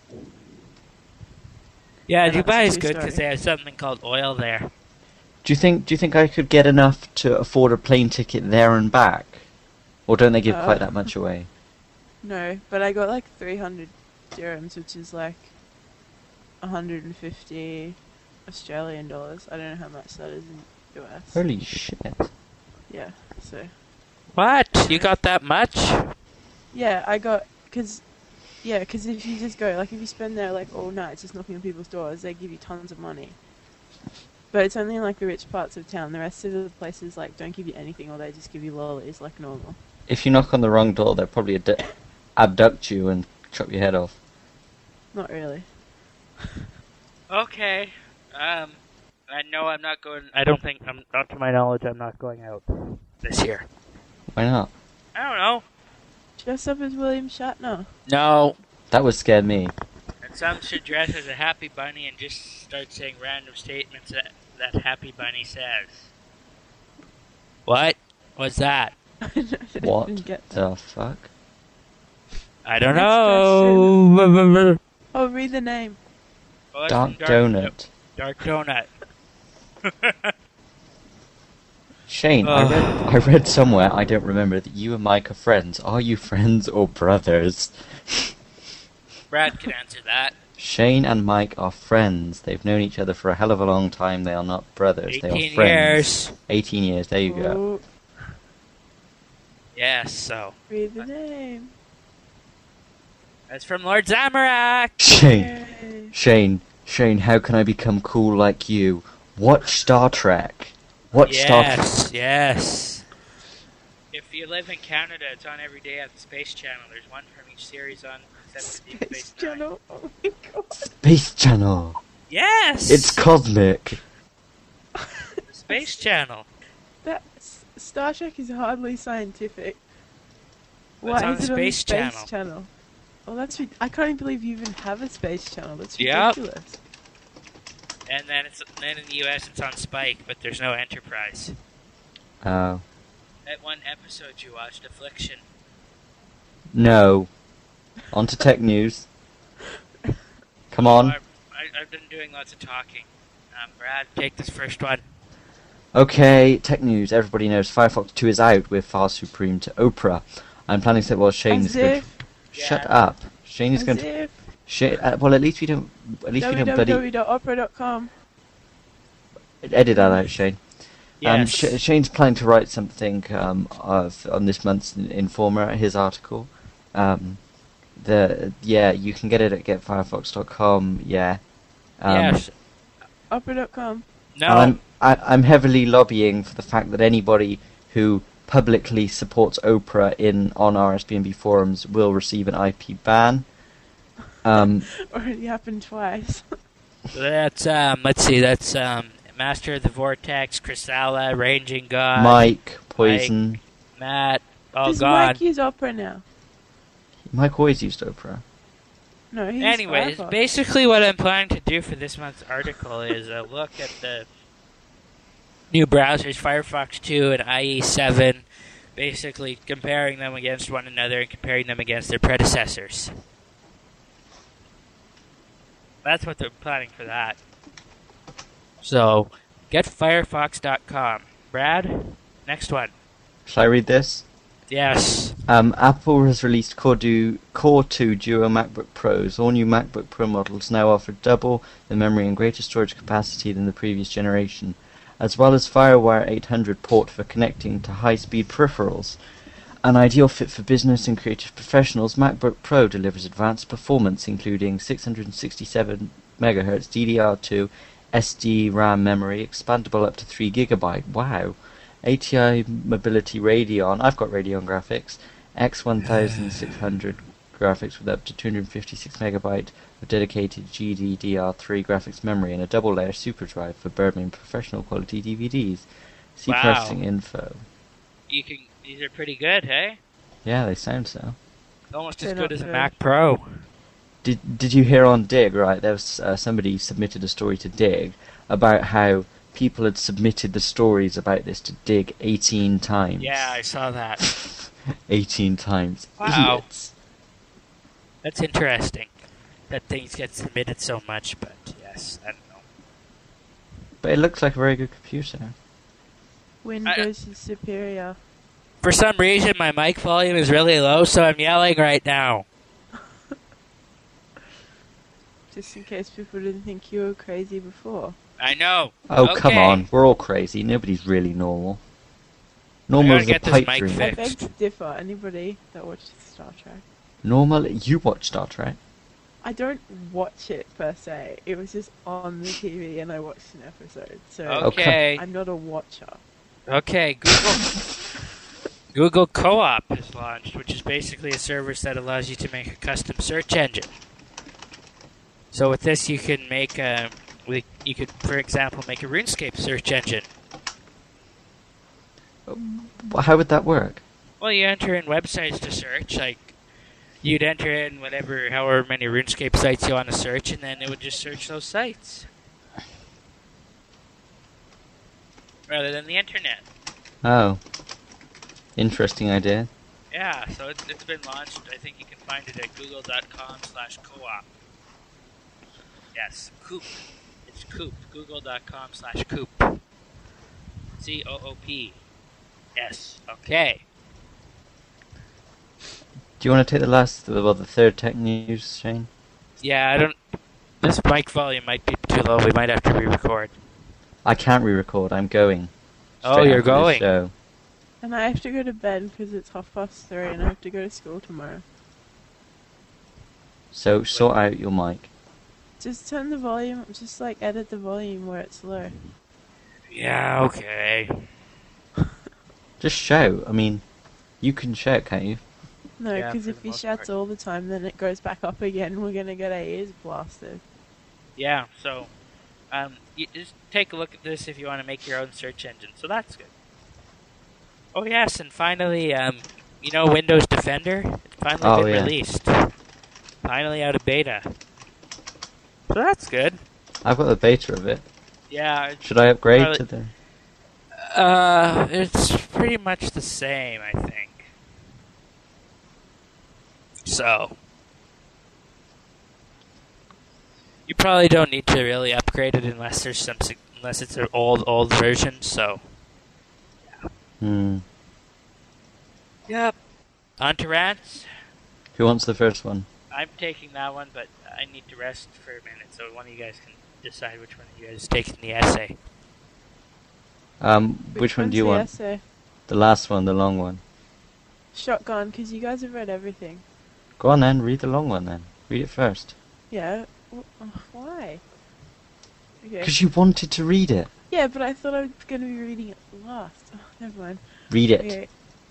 Speaker 1: Yeah,
Speaker 2: And that's a
Speaker 1: Dubai is
Speaker 2: true
Speaker 1: good because
Speaker 2: story.
Speaker 1: they have something called oil there.
Speaker 3: Do you think? Do you think I could get enough to afford a plane ticket there and back, or don't they give
Speaker 2: Uh,
Speaker 3: quite that much away?
Speaker 2: No, but I got like three hundred dirhams, which is like one hundred fifty Australian dollars. I don't know how much that is in U S.
Speaker 3: Holy shit!
Speaker 2: Yeah, so.
Speaker 1: What? You got that much?
Speaker 2: Yeah, I got, cause, yeah, 'cause if you just go, like if you spend there like all night just knocking on people's doors, they give you tons of money. But it's only in like the rich parts of town. The rest of the places like don't give you anything, or they just give you lollies like normal.
Speaker 3: If you knock on the wrong door, they'll probably ad- abduct you and chop your head off.
Speaker 2: Not really.
Speaker 1: Okay. Um, I know I'm not going. I don't think I'm. Not to my knowledge, I'm not going out this year.
Speaker 3: Why not?
Speaker 1: I don't know.
Speaker 2: Dress up as William Shatner.
Speaker 1: No.
Speaker 3: That would scare me.
Speaker 1: And some should dress as a happy bunny and just start saying random statements that that happy bunny says. What was that?
Speaker 2: I didn't
Speaker 3: What
Speaker 2: get that.
Speaker 3: the fuck?
Speaker 1: I don't
Speaker 2: Next
Speaker 1: know.
Speaker 2: Oh, read the name.
Speaker 1: Oh, that's
Speaker 3: Dark
Speaker 1: from
Speaker 3: donut.
Speaker 1: Dark donut.
Speaker 3: Shane, I
Speaker 1: Ugh.
Speaker 3: read I read somewhere, I don't remember, that you and Mike are friends. Are you friends or brothers?
Speaker 1: Brad can answer that.
Speaker 3: Shane and Mike are friends. They've known each other for a hell of a long time. They are not brothers. They are
Speaker 1: Eighteen
Speaker 3: friends.
Speaker 1: years.
Speaker 3: Eighteen years. There you go.
Speaker 2: Oh,
Speaker 1: Yes. So
Speaker 2: read the name.
Speaker 1: that's from Lord Zamorak.
Speaker 3: Shane,
Speaker 2: Yay.
Speaker 3: Shane, Shane. How can I become cool like you? Watch Star Trek. Watch Star Trek.
Speaker 1: Yes. Yes. If you live in Canada, it's on every day at the Space Channel. There's one from each series on except for Deep
Speaker 2: Space
Speaker 1: Space Nine.
Speaker 2: Channel. Oh my god.
Speaker 3: Space Channel.
Speaker 1: Yes.
Speaker 3: It's cosmic.
Speaker 1: the Space Channel.
Speaker 2: That S- Star Trek is hardly scientific.
Speaker 1: Well,
Speaker 2: Why
Speaker 1: it's on
Speaker 2: is
Speaker 1: the
Speaker 2: it on the
Speaker 1: Space
Speaker 2: Space
Speaker 1: Channel.
Speaker 2: Channel? Oh, that's rid- I can't even believe you even have a Space Channel. That's
Speaker 1: Yep.
Speaker 2: ridiculous.
Speaker 1: And then it's then in the U S it's on Spike, but there's no Enterprise.
Speaker 3: Oh.
Speaker 1: That one episode you watched, Affliction.
Speaker 3: No. On to tech news. Come on.
Speaker 1: I, I, I've been doing lots of talking. Um, Brad, take this first one.
Speaker 3: Okay, tech news. Everybody knows Firefox two is out with File Supreme to Opera. I'm planning to say, well, Shane
Speaker 2: As
Speaker 3: is going to...
Speaker 2: if,
Speaker 3: Shut
Speaker 1: Yeah.
Speaker 3: up. Shane is
Speaker 2: as
Speaker 3: going to...
Speaker 2: if
Speaker 3: Shane, uh, well, at least we don't... At least we don't bloody...
Speaker 2: w w w dot opera dot com.
Speaker 3: Edit that out, Shane. Um,
Speaker 1: Yes.
Speaker 3: Sh- Shane's planning to write something um, of, on this month's Informer, his article. Um, the yeah, you can get it at get firefox dot com. Yeah. Um,
Speaker 1: yes.
Speaker 2: opera dot com.
Speaker 1: No.
Speaker 3: And I'm I, I'm heavily lobbying for the fact that anybody who publicly supports Oprah in on R S B N B forums will receive an I P ban. Um,
Speaker 2: Already happened twice.
Speaker 1: So that's um. Let's see. That's um. Master of the Vortex, Chrysala, Ranging God,
Speaker 3: Mike Poison.
Speaker 1: Matt. All
Speaker 2: Does
Speaker 1: gone.
Speaker 2: Mike use Opera now?
Speaker 3: Mike always used Oprah.
Speaker 2: No, he's
Speaker 1: Anyways,
Speaker 2: Firefox.
Speaker 1: basically what I'm planning to do for this month's article is a look at the new browsers, Firefox two and I E seven, basically comparing them against one another and comparing them against their predecessors. That's what they're planning for that. So, get firefox dot com. Brad, next one.
Speaker 3: Shall I read this?
Speaker 1: Yes.
Speaker 3: Um, Apple has released Core, Du- Core two Duo MacBook Pros. All new MacBook Pro models now offer double the memory and greater storage capacity than the previous generation, as well as FireWire eight hundred port for connecting to high-speed peripherals. An ideal fit for business and creative professionals, MacBook Pro delivers advanced performance including six hundred sixty-seven megahertz D D R two S D RAM memory, expandable up to three gigabyte. Wow. A T I Mobility Radeon, I've got Radeon graphics, X sixteen hundred graphics with up to two hundred fifty-six megabyte of dedicated G D D R three graphics memory and a double layer super drive for Birdman professional quality D V Ds. See
Speaker 1: Wow.
Speaker 3: pricing info.
Speaker 1: You can. These are pretty good, hey?
Speaker 3: Yeah, they sound so.
Speaker 1: Almost
Speaker 2: They're
Speaker 1: as
Speaker 2: not
Speaker 1: good as a
Speaker 2: good.
Speaker 1: Mac Pro.
Speaker 3: Did Did you hear on Dig? Right, there was uh, somebody submitted a story to Dig about how people had submitted the stories about this to Dig eighteen times.
Speaker 1: Yeah, I saw that.
Speaker 3: eighteen times.
Speaker 1: Wow.
Speaker 3: Idiots.
Speaker 1: That's interesting that things get submitted so much, but yes, I don't know.
Speaker 3: But it looks like a very good computer.
Speaker 2: Windows is superior.
Speaker 1: For some reason, my mic volume is really low, so I'm yelling right now.
Speaker 2: Just in case people didn't think you were crazy before.
Speaker 1: I know.
Speaker 3: Oh, come
Speaker 1: Okay.
Speaker 3: on. We're all crazy. Nobody's really normal.
Speaker 1: I
Speaker 3: Normal
Speaker 1: gotta
Speaker 3: is a
Speaker 1: get this
Speaker 3: pipe
Speaker 1: mic
Speaker 3: dream.
Speaker 2: I beg
Speaker 1: Fixed.
Speaker 2: to differ. Anybody that watches Star Trek?
Speaker 3: Normal, you watch Star Trek.
Speaker 2: I don't watch it per se. It was just on the T V and I watched an episode. So
Speaker 1: Okay.
Speaker 2: I'm not a watcher.
Speaker 1: Okay, Google Google Co-op is launched, which is basically a service that allows you to make a custom search engine. So with this, you can make a, we- you could, for example, make a RuneScape search engine.
Speaker 3: Well, how would that work?
Speaker 1: Well, you enter in websites to search, like you'd enter in whatever, however many RuneScape sites you want to search, and then it would just search those sites. Rather than the internet.
Speaker 3: Oh. Interesting idea.
Speaker 1: Yeah, so it's, it's been launched. I think you can find it at google.com slash co-op. Yes, Coop. It's Coop. Google.com slash Coop. C O O P. Yes. Okay.
Speaker 3: Do you want to take the last, well, the third tech news, Shane?
Speaker 1: Yeah, I don't... This mic volume might be too low. We might have to re-record.
Speaker 3: I can't re-record. I'm going.
Speaker 1: Oh,
Speaker 3: straight
Speaker 1: you're
Speaker 3: after this
Speaker 1: going.
Speaker 3: show.
Speaker 2: And I have to go to bed because it's half past three and I have to go to school tomorrow.
Speaker 3: So sort out your mic.
Speaker 2: Just turn the volume, just like edit the volume where it's low.
Speaker 1: Yeah, okay.
Speaker 3: Just shout. I mean, you can shout, can't you?
Speaker 2: No,
Speaker 1: Yeah,
Speaker 2: because
Speaker 1: for
Speaker 2: if
Speaker 1: the
Speaker 2: he
Speaker 1: most
Speaker 2: shouts
Speaker 1: part.
Speaker 2: all the time, then it goes back up again. We're gonna get our ears blasted.
Speaker 1: Yeah, so... Um, you just take a look at this if you want to make your own search engine. So that's good. Oh, yes, and finally, um, you know Windows Defender? It's finally
Speaker 3: Oh,
Speaker 1: been
Speaker 3: yeah.
Speaker 1: released. Finally out of beta. So that's good.
Speaker 3: I've got the beta of it.
Speaker 1: Yeah,
Speaker 3: Should I upgrade
Speaker 1: Probably-
Speaker 3: to the...
Speaker 1: Uh, it's pretty much the same, I think. So, you probably don't need to really upgrade it unless there's some, sig- unless it's an old, old version. So,
Speaker 3: Hmm.
Speaker 1: yep. On to rants.
Speaker 3: Who wants the first one?
Speaker 1: I'm taking that one, but I need to rest for a minute, so one of you guys can decide which one of you guys is taking the essay.
Speaker 3: Um, which, one
Speaker 2: one's
Speaker 3: do you
Speaker 2: the
Speaker 3: want?
Speaker 2: essay?
Speaker 3: The last one, the long one.
Speaker 2: Shotgun, because you guys have read everything.
Speaker 3: Go on then, read the long one then. Read it first.
Speaker 2: Yeah. w- uh, Why? Okay.
Speaker 3: Because you wanted to read it.
Speaker 2: Yeah, but I thought I was going to be reading it last. Oh, never mind.
Speaker 3: Read it.
Speaker 2: Okay.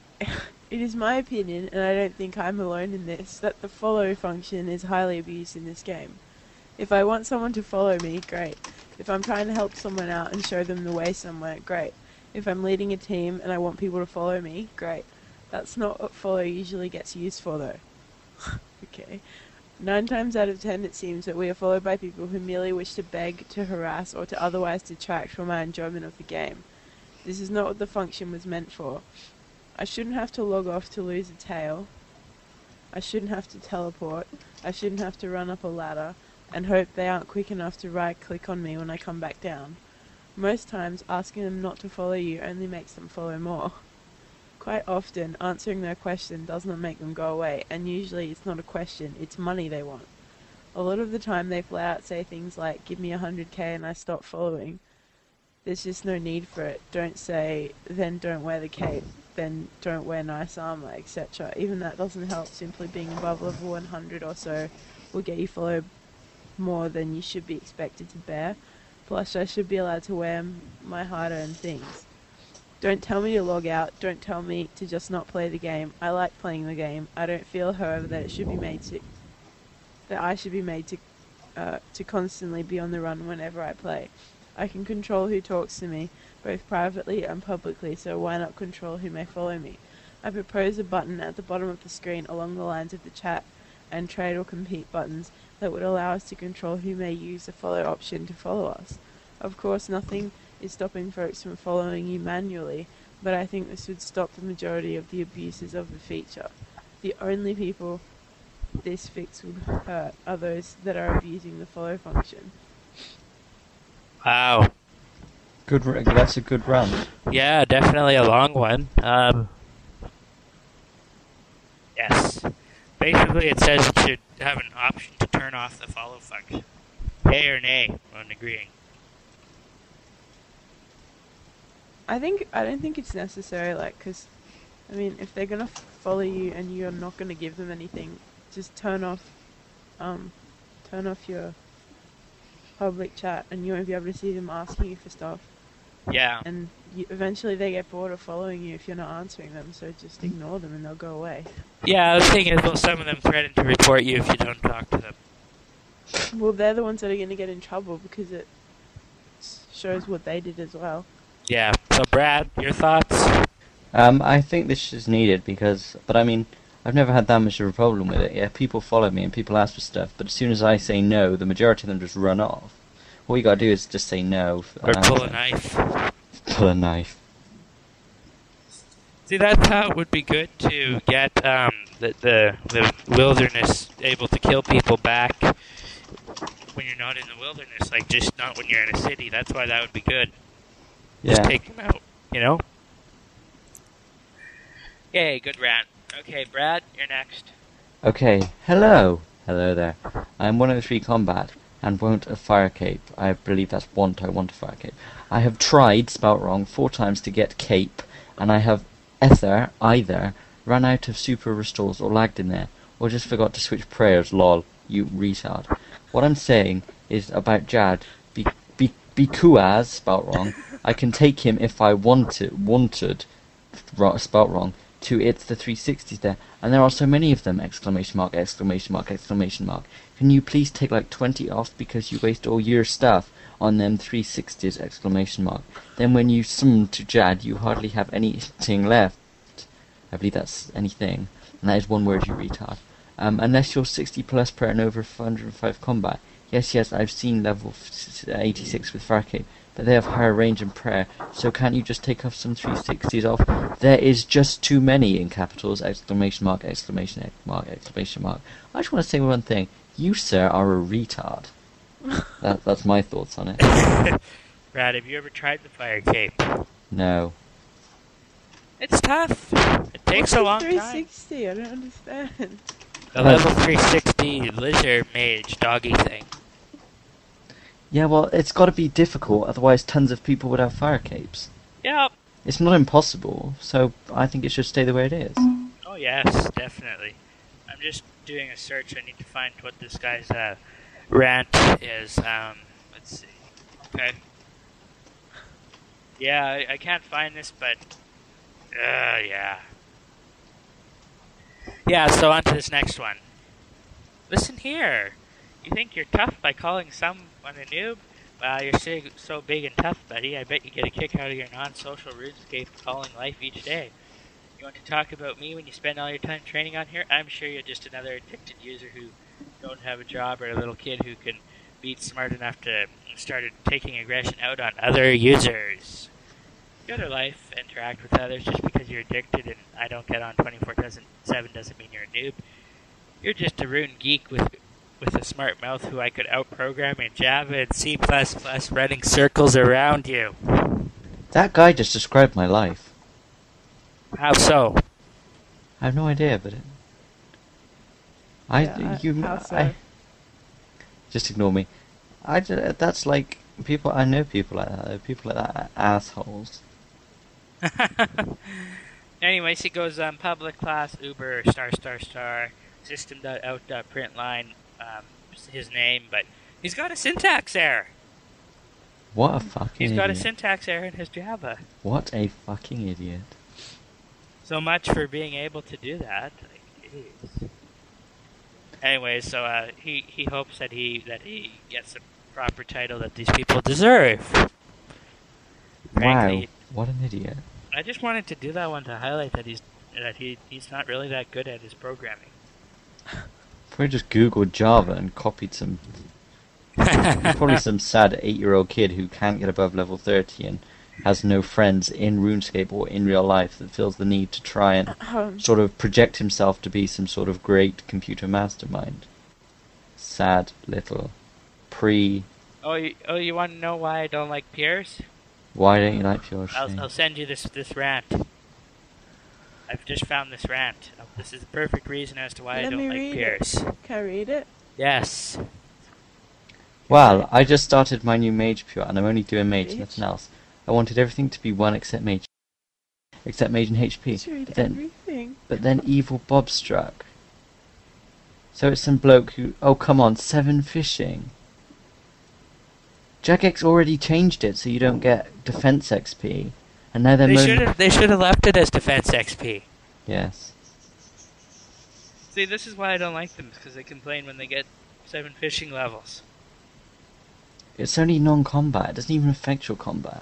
Speaker 2: It is my opinion, and I don't think I'm alone in this, that the follow function is highly abused in this game. If I want someone to follow me, great. If I'm trying to help someone out and show them the way somewhere, great. If I'm leading a team and I want people to follow me, great. That's not what follow usually gets used for, though. Okay. Nine times out of ten, it seems that we are followed by people who merely wish to beg, to harass, or to otherwise detract from our enjoyment of the game. This is not what the function was meant for. I shouldn't have to log off to lose a tail. I shouldn't have to teleport. I shouldn't have to run up a ladder and hope they aren't quick enough to right-click on me when I come back down. Most times, asking them not to follow you only makes them follow more. Quite often, answering their question does not make them go away, and usually it's not a question, it's money they want. A lot of the time they flat out say things like, give me one hundred k and I stop following. There's just no need for it. Don't say, then don't wear the cape, then don't wear nice armor, et cetera. Even that doesn't help. Simply being above level one hundred or so will get you followed more than you should be expected to bear. Plus, I should be allowed to wear m- my hard-earned things. Don't tell me to log out. Don't tell me to just not play the game. I like playing the game. I don't feel, however, that it should be made to that I should be made to uh, to constantly be on the run whenever I play. I can control who talks to me, both privately and publicly, so why not control who may follow me? I propose a button at the bottom of the screen along the lines of the chat and trade or compete buttons that would allow us to control who may use the follow option to follow us. Of course, nothing is stopping folks from following you manually, but I think this would stop the majority of the abuses of the feature. The only people this fix would hurt are those that are abusing the follow function.
Speaker 1: Wow.
Speaker 3: Good. r- That's a good run.
Speaker 1: Yeah, definitely a long one. Um, yes. Basically, it says you should have an option to turn off the follow function. Yay or nay on agreeing.
Speaker 2: I think I don't think it's necessary, like, because, I mean, if they're gonna f- follow you and you're not gonna give them anything, just turn off, um, turn off your public chat, and you won't be able to see them asking you for stuff.
Speaker 1: Yeah.
Speaker 2: And you, eventually they get bored of following you if you're not answering them, so just ignore them and they'll go away.
Speaker 1: Yeah, the thing is, well, some of them threaten to report you if you don't talk to them.
Speaker 2: Well, they're the ones that are gonna get in trouble because it s- shows what they did as well.
Speaker 1: Yeah. So, Brad, your thoughts?
Speaker 3: Um, I think this is needed because, but I mean, I've never had that much of a problem with it. Yeah, people follow me and people ask for stuff, but as soon as I say no, the majority of them just run off. All you gotta do is just say no.
Speaker 1: Or pull a knife.
Speaker 3: Pull a knife.
Speaker 1: See, that's how it would be good to get um, the, the the wilderness able to kill people back when you're not in the wilderness, like just not when you're in a city. That's why that would be good. Just
Speaker 3: Yeah.
Speaker 1: take them out. you know? Yay, good rant. Okay, Brad, you're next.
Speaker 3: Okay, hello. Hello there. I'm one oh three Combat, and want a fire cape. I believe that's want, I want a fire cape. I have tried, spelt wrong, four times to get cape, and I have either, either, run out of super restores or lagged in there, or just forgot to switch prayers, lol, you retard. What I'm saying is about Jad, be, be, because, spelt wrong, I can take him if I wanted, wanted, spelt wrong, to it's the three sixties there, and there are so many of them, exclamation mark, exclamation mark, exclamation mark. Can you please take like twenty off because you waste all your stuff on them three sixties, exclamation mark. Then when you summon to Jad, you hardly have anything left. I believe that's anything, and that is one word, you retard. Um, unless you're sixty plus prayer and over four hundred five combat. Yes, yes, I've seen level eighty-six with Farcape, but they have higher range and prayer, so can't you just take off some three sixties off? There is just too many in capitals, exclamation mark, exclamation mark, exclamation mark. I just want to say one thing. You, sir, are a retard. that, that's my thoughts on it.
Speaker 1: Brad, have you ever tried the fire cape?
Speaker 3: No.
Speaker 1: It's tough. It takes
Speaker 2: What's
Speaker 1: a
Speaker 2: a
Speaker 1: long
Speaker 2: three
Speaker 1: time.
Speaker 2: sixty? I don't understand.
Speaker 1: The level three sixty lizard mage doggy thing.
Speaker 3: Yeah, well, it's got to be difficult, otherwise tons of people would have fire capes.
Speaker 1: Yep.
Speaker 3: It's not impossible, so I think it should stay the way it is.
Speaker 1: Oh yes, definitely. I'm just doing a search. I need to find what this guy's uh, rant is. Um, let's see. Okay. Yeah, I, I can't find this, but uh, yeah. Yeah, so on to this next one. Listen here. You think you're tough by calling someone a noob? Well, you're so, so big and tough, buddy. I bet you get a kick out of your non-social RuneScape calling life each day. You want to talk about me when you spend all your time training on here? I'm sure you're just another addicted user who don't have a job, or a little kid who can be smart enough to start taking aggression out on other users. Go to life, interact with others. Just because you're addicted and I don't get on twenty-four seven doesn't mean you're a noob. You're just a rune geek with with a smart mouth who I could outprogram in Java and C plus plus running circles around you.
Speaker 3: That guy just described my life.
Speaker 1: How so?
Speaker 3: I have no idea, but it... I,
Speaker 2: Yeah,
Speaker 3: you,
Speaker 2: how so?
Speaker 3: I, just ignore me. I, ju- that's like, people, I know people like that, people like that are assholes.
Speaker 1: Anyways, he goes um, public class Uber star star star system.out.println um, his name, but he's got a syntax error.
Speaker 3: What a fucking
Speaker 1: He's
Speaker 3: idiot.
Speaker 1: got a syntax error in his Java.
Speaker 3: What a fucking idiot.
Speaker 1: So much for being able to do that. Like, jeez. Anyways, so uh, he he hopes that he that he gets the proper title that these people deserve. Frankly,
Speaker 3: Wow, what an idiot.
Speaker 1: I just wanted to do that one to highlight that he's that he he's not really that good at his programming.
Speaker 3: Probably just googled Java and copied some... probably some sad eight-year-old kid who can't get above level thirty and has no friends in RuneScape or in real life that feels the need to try and
Speaker 2: Um,
Speaker 3: sort of project himself to be some sort of great computer mastermind. Sad little pre...
Speaker 1: Oh, you, oh, you want to know why I don't like peers?
Speaker 3: Why don't you like your
Speaker 1: I'll,
Speaker 3: shit?
Speaker 1: I'll send you this this rant. I've just found this rant. This is the perfect reason as to why
Speaker 2: Let
Speaker 1: I
Speaker 2: me
Speaker 1: don't like
Speaker 2: read
Speaker 1: peers.
Speaker 2: it. Can I read it?
Speaker 1: Yes.
Speaker 3: Well, I just started my new Mage Pure and I'm only doing Mage,
Speaker 2: Mage?
Speaker 3: nothing else. I wanted everything to be one except Mage. Except Mage and H P.
Speaker 2: Let's read
Speaker 3: But then,
Speaker 2: everything.
Speaker 3: but then Evil Bob struck. So it's some bloke who... Oh, come on, seven fishing. Jagex already changed it so you don't get defense X P. And now they're
Speaker 1: They
Speaker 3: moaning-
Speaker 1: should have they should have left it as defense X P.
Speaker 3: Yes.
Speaker 1: See, this is why I don't like them, because they complain when they get seven fishing levels.
Speaker 3: It's only non-combat. It doesn't even affect your combat.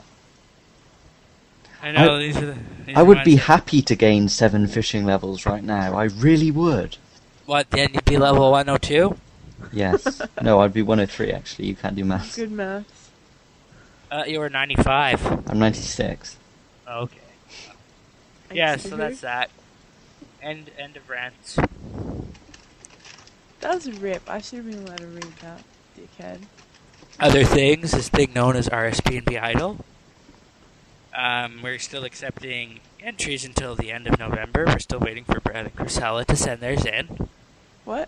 Speaker 1: I know
Speaker 3: I-
Speaker 1: these are. The, these
Speaker 3: I
Speaker 1: are
Speaker 3: would
Speaker 1: ones
Speaker 3: be
Speaker 1: that-
Speaker 3: happy to gain seven fishing levels right now. I really would.
Speaker 1: What? Then you'd be level one oh two.
Speaker 3: Yes. No, I'd be one oh three actually. You can't do maths.
Speaker 2: Good maths.
Speaker 1: Uh, you were ninety-five.
Speaker 3: I'm ninety-six.
Speaker 1: Okay. Yeah,
Speaker 2: Thanks,
Speaker 1: so
Speaker 2: Boo.
Speaker 1: that's that. End end of rants.
Speaker 2: That was a rip. I should have been allowed to read that, dickhead.
Speaker 1: Other things, this thing known as R S P and B Idle. Um, we're still accepting entries until the end of November. We're still waiting for Brad and Chrisella to send theirs in.
Speaker 2: What?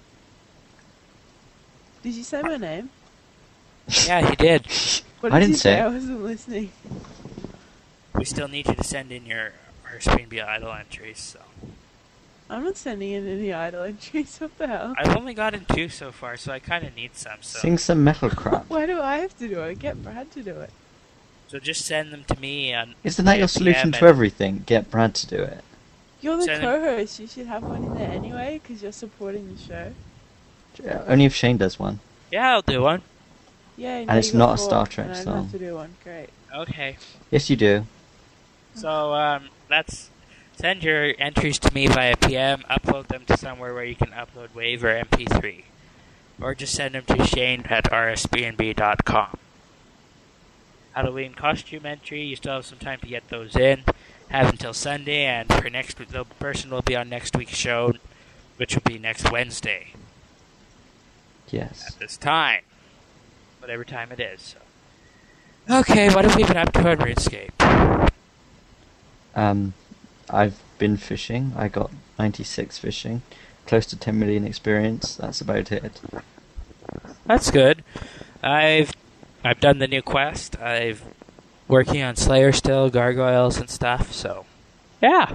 Speaker 2: Did you say my name?
Speaker 1: Yeah, he did.
Speaker 2: What did
Speaker 3: I didn't
Speaker 2: you say?
Speaker 3: say.
Speaker 2: I wasn't listening.
Speaker 1: We still need you to send in your R S P N B Idol entries, so.
Speaker 2: I'm not sending in any idle entries. What the hell?
Speaker 1: I've only gotten two so far, so I kind of need some, so.
Speaker 3: Sing some metal crap.
Speaker 2: Why do I have to do it? Get Brad to do it.
Speaker 1: So just send them to me on...
Speaker 3: Isn't that your solution
Speaker 1: Yeah,
Speaker 3: to
Speaker 1: but-
Speaker 3: everything? Get Brad to do it.
Speaker 2: You're the
Speaker 1: Send it-
Speaker 2: co-host. You should have one in there anyway, because you're supporting the show.
Speaker 3: Yeah, Only if Shane does one.
Speaker 1: Yeah, I'll do one.
Speaker 2: Yeah,
Speaker 3: And it's not a Star Trek
Speaker 2: and I
Speaker 3: song.
Speaker 2: don't have to do one. Great.
Speaker 1: Okay.
Speaker 3: Yes, you do.
Speaker 1: So, um, that's... Send your entries to me via P M, upload them to somewhere where you can upload WAV or M P three. Or just send them to Shane at r s b n b dot com. Halloween costume entry, you still have some time to get those in. Have until Sunday, and for next week, the person will be on next week's show, which will be next Wednesday
Speaker 3: Yes.
Speaker 1: at this time. Whatever time it is. So. Okay, what have we been up to on RuneScape?
Speaker 3: Um, I've been fishing. I got ninety-six fishing. Close to ten million experience. That's about it.
Speaker 1: That's good. I've I've done the new quest. I've working on Slayer still, gargoyles and stuff. So, yeah.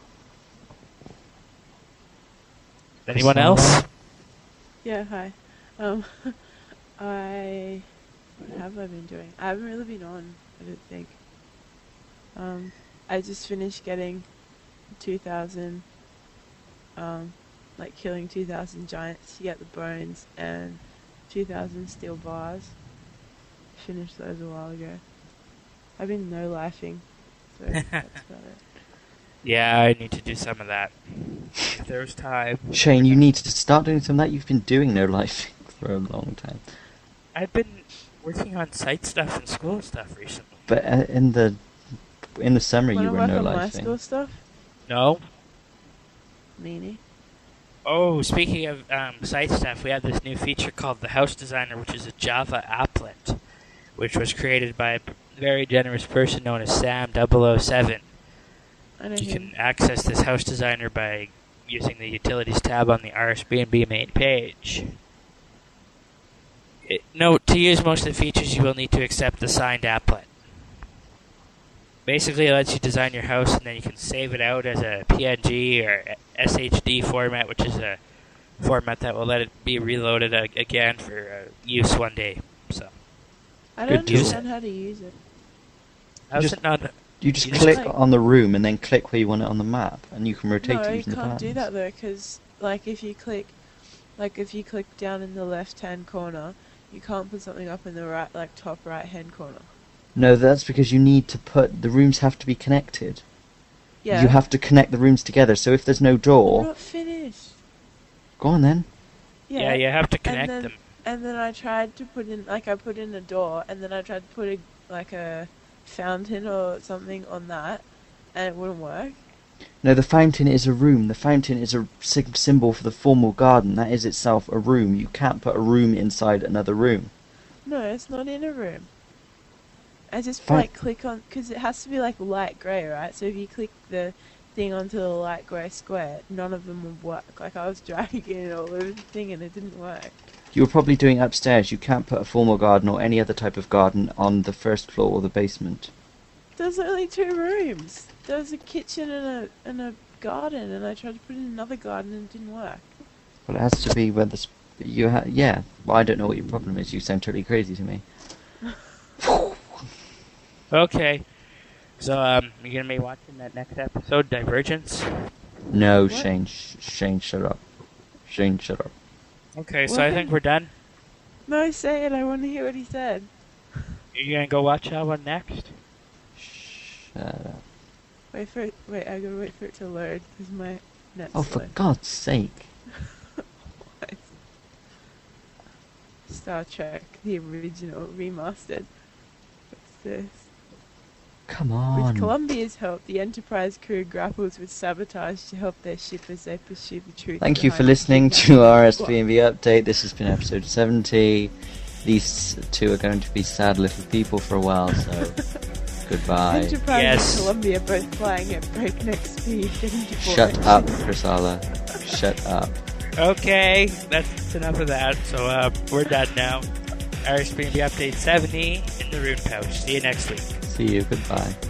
Speaker 1: Anyone
Speaker 3: Chrisella?
Speaker 1: else?
Speaker 2: Yeah, hi. Um, I... What have I been doing? I haven't really been on, I don't think. Um, I just finished getting two thousand, um, like killing two thousand giants to get the bones and two thousand steel bars. Finished those a while ago. I've been no-lifing, so that's about it.
Speaker 1: Yeah, I need to do some of that. If there's time.
Speaker 3: Shane, you need to start doing some of that. You've been doing no life for a long time.
Speaker 1: I've been working on site stuff and school stuff recently.
Speaker 3: But uh, in the in the summer,
Speaker 2: Wanna
Speaker 3: you were
Speaker 2: work
Speaker 3: no
Speaker 2: on my
Speaker 3: lifing.
Speaker 2: school stuff?
Speaker 1: No?
Speaker 2: Meanie.
Speaker 1: Oh, speaking of um, site stuff, we have this new feature called the House Designer, which is a Java applet, which was created by a very generous person known as Sam double oh seven.
Speaker 2: I know
Speaker 1: You
Speaker 2: him.
Speaker 1: can access this House Designer by using the Utilities tab on the R S B N B main page. It, note, to use most of the features, you will need to accept the signed applet. Basically, it lets you design your house, and then you can save it out as a P N G or S H D format, which is a format that will let it be reloaded a- again for uh, use one day. So,
Speaker 2: I don't
Speaker 3: Good
Speaker 2: understand how to use it.
Speaker 1: how's
Speaker 3: just-
Speaker 1: it not?
Speaker 3: You just
Speaker 1: You just
Speaker 3: click
Speaker 2: like-
Speaker 3: on the room and then click where you want it on the map, and you can rotate
Speaker 2: No,
Speaker 3: it
Speaker 2: you
Speaker 3: using the
Speaker 2: can't
Speaker 3: buttons.
Speaker 2: do that though, because like if you click, like if you click down in the left-hand corner, you can't put something up in the right, like top right-hand corner.
Speaker 3: No, that's because you need to put the rooms have to be connected.
Speaker 2: Yeah.
Speaker 3: You have to connect the rooms together. So if there's no
Speaker 2: We're
Speaker 3: door,
Speaker 2: not finished.
Speaker 3: go on then.
Speaker 1: Yeah,
Speaker 2: Yeah.
Speaker 1: you have to connect
Speaker 2: then-
Speaker 1: them.
Speaker 2: And then I tried to put in, like I put in a door, and then I tried to put a like a fountain or something on that, and it wouldn't work.
Speaker 3: No, the fountain is a room. The fountain is a sig- symbol for the formal garden. That is itself a room. You can't put a room inside another room.
Speaker 2: No, it's not in a room. I just
Speaker 3: Fine.
Speaker 2: like click on, because it has to be like light grey, right? So if you click the thing onto the light grey square, none of them would work. Like I was dragging it all over the thing and it didn't work.
Speaker 3: You were probably doing upstairs. You can't put a formal garden or any other type of garden on the first floor or the basement.
Speaker 2: There's only two rooms. There was a kitchen and a and a garden, and I tried to put in another garden and it didn't work.
Speaker 3: Well, it has to be where the sp- you ha- yeah. Well, I don't know what your problem is. You sound totally crazy to me.
Speaker 1: Okay. So, um, you're gonna be watching that next episode, Divergence?
Speaker 3: No,
Speaker 2: What?
Speaker 3: Shane. Sh- Shane, shut up. Shane, shut up.
Speaker 1: Okay, so I
Speaker 2: What?
Speaker 1: think we're done.
Speaker 2: No, say it. I want to hear what he said.
Speaker 1: You're gonna go watch that one next?
Speaker 3: Shut up.
Speaker 2: Wait for it. Wait, I gotta wait for it to load because my net's
Speaker 3: Oh, for
Speaker 2: slow.
Speaker 3: God's sake.
Speaker 2: What? Star Trek, the original, remastered. What's this?
Speaker 3: Come
Speaker 2: With
Speaker 3: on.
Speaker 2: Columbia's help, the Enterprise crew grapples with sabotage to help their ship as they pursue the truth.
Speaker 3: Thank you for
Speaker 2: behind
Speaker 3: listening
Speaker 2: the
Speaker 3: to our S B N B update. This has been episode seventy. These two are going to be sad little people for a while, so Goodbye.
Speaker 2: Enterprise
Speaker 1: Yes.
Speaker 2: and Columbia both flying at breakneck speed, getting to
Speaker 3: Shut
Speaker 2: Boris.
Speaker 3: up, Chrysalia. Shut up.
Speaker 1: Okay, that's enough of that. So uh, we're done now. Airspeed Update seventy in the Rune Pouch. See you next week.
Speaker 3: See you. Goodbye.